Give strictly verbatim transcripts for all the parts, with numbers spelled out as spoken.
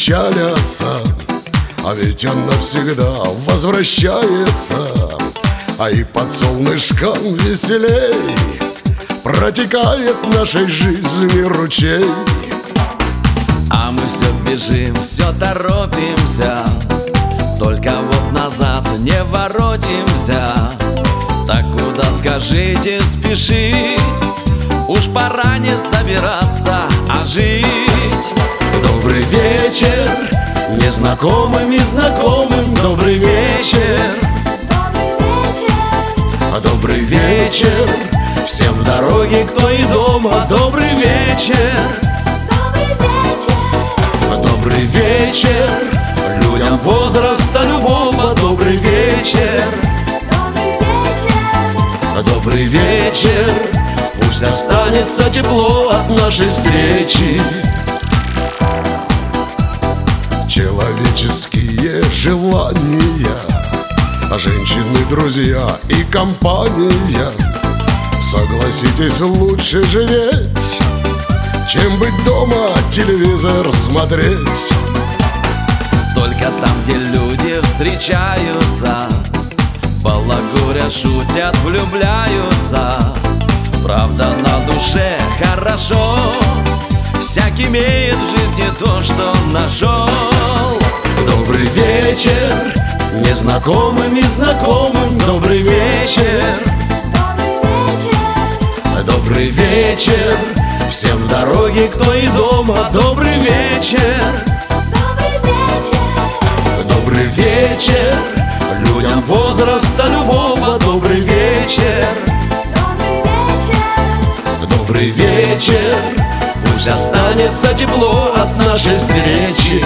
печалятся, а ведь он навсегда возвращается. А и под солнышком веселей протекает в нашей жизни ручей. А мы все бежим, все торопимся, только вот назад не воротимся. Так куда, скажите, спешить? Уж пора не собираться, а жить. Добрый вечер незнакомым и знакомым. Добрый вечер, а добрый вечер всем в дороге, кто и дома. Добрый вечер, а добрый вечер людям возраста любого. Добрый вечер, а добрый вечер пусть останется тепло от нашей встречи. Человеческие желания, женщины, друзья и компания. Согласитесь, лучше живеть, чем быть дома, телевизор смотреть. Только там, где люди встречаются, балагурят, шутят, влюбляются. Правда, на душе хорошо, всякий имеет в жизни то, что нашел. Добрый вечер незнакомым и знакомым. Добрый вечер, добрый вечер всем в дороге, кто и дома. Добрый вечер, добрый вечер людям возраста любого. Добрый вечер, добрый вечер пусть останется тепло от нашей встречи.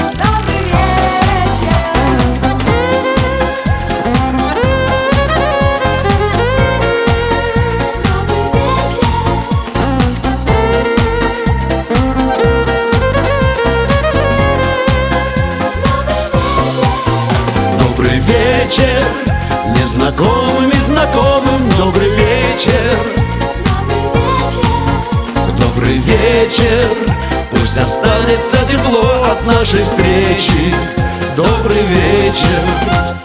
Добрый вечер незнакомым и знакомым. Добрый вечер, добрый вечер пусть останется тепло от нашей встречи. Добрый вечер.